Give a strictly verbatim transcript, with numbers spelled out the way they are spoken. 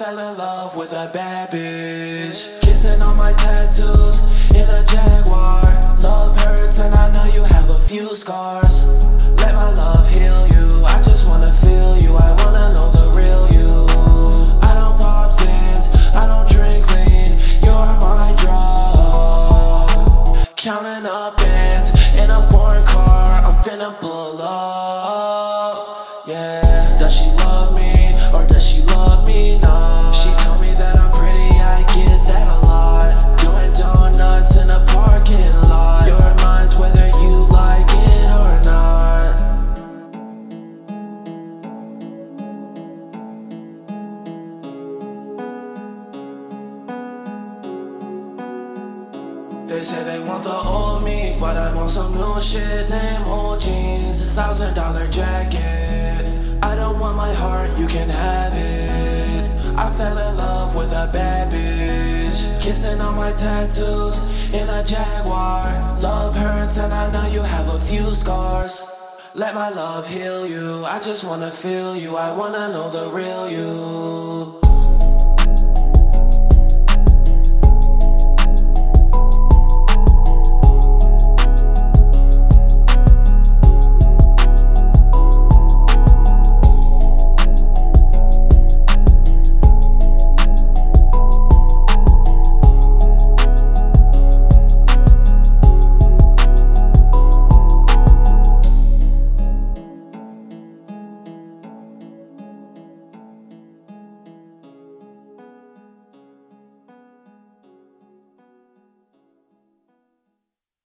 fell in love with a bad bitch. Kissing on my tattoos in a Jaguar. Love hurts and I know you have a few scars. Let my love heal you, I just wanna feel you. I wanna know the real you. I don't pop Zans, I don't drink lean. You're my drug. Counting up bands in a foreign car, I'm finna pull up. Yeah, does she love me or does she love me not? She told me that I'm pretty, I get that a lot. Doing donuts in a parking lot. Your mind's whether you like it or not. They say they want the old me, but I want some new shit. Same old jeans, a thousand dollar jacket. I don't want my heart, you can have it. I fell in love with a bad bitch. Kissing on my tattoos in a Jaguar. Love hurts and I know you have a few scars. Let my love heal you, I just wanna feel you. I wanna know the real you.